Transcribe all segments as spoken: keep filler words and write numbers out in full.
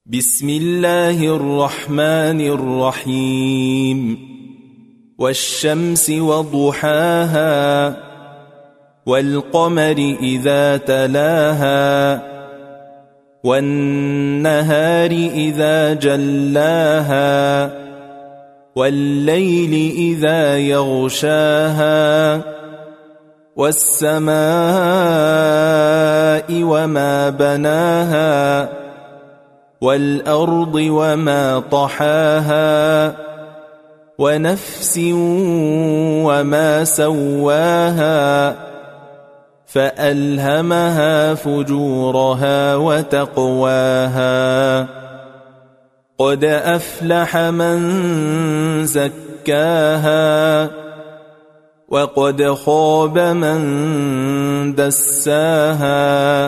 بسم الله الرحمن الرحيم والشمس وضحاها والقمر إذا تلاها والنهار إذا جلاها والليل إذا يغشاها والسماء وما بناها والأرض وما طحاها ونفس وما سواها فألهمها فجورها وتقواها قد أفلح من زكاها وقد خاب من دساها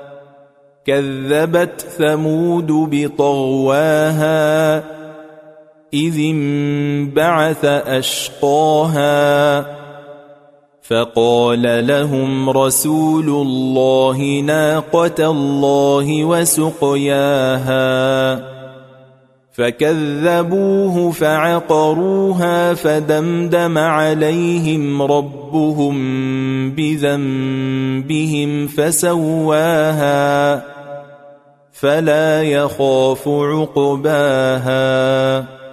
كذبت ثمود بطغواها إذ انبعث أشقاها فقال لهم رسول الله ناقة الله وسقياها فكذبوه فعقروها فدمدم عليهم ربهم بذنبهم فسواها فلا يخاف عقباها.